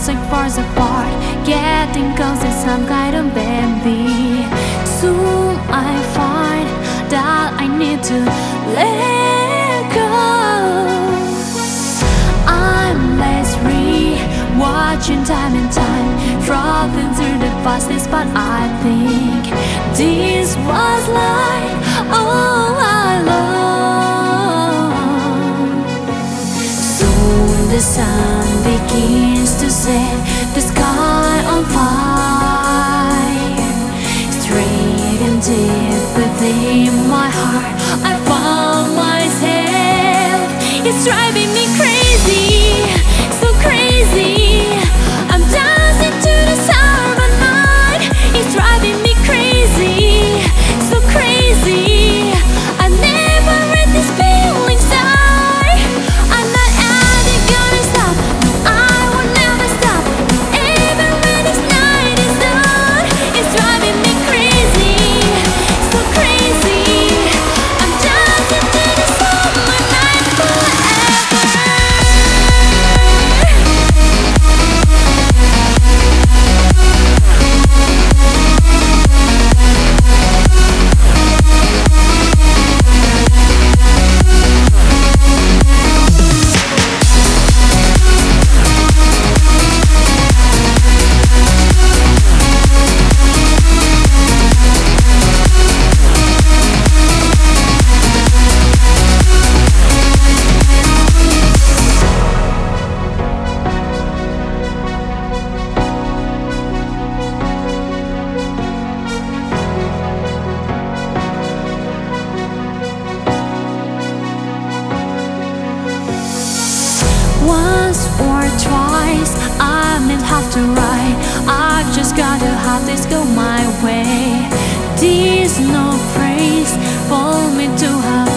drifting far apart, getting close to some kind of baby. Soon I find that I need to let go. I'm less watching time and time, frothing through the fastest, but I think this was life all alone. Soon the sun begins to set, the sky on fire. Straight and deep within my heart, I found myself. It's driving me crazy, so crazy. I'm dancing to the sound of night. It's driving me crazy, so crazy. I never let these feelings die. I'm not ever gonna stop. No, I will never stop. Even when this night is done, it's driving me crazy, so crazy. I'm dancing to the sound of night forever. Once or twice, I may have to write. I've just gotta have this go my way. This no praise for me to have